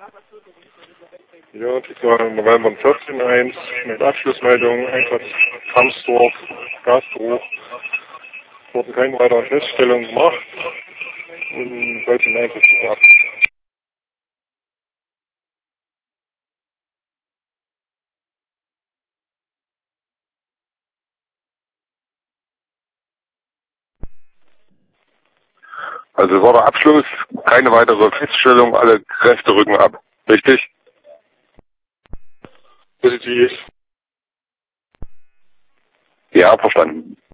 Ja, das war November 14.1 mit Abschlussmeldung, Einsatz Kamsdorf, Gasbruch. Wurden keine weiteren Feststellungen gemacht und heute den Einsatz ab. Also war der Abschluss, keine weitere Feststellung, alle Kräfte rücken ab. Richtig? Positiv. Ja, verstanden.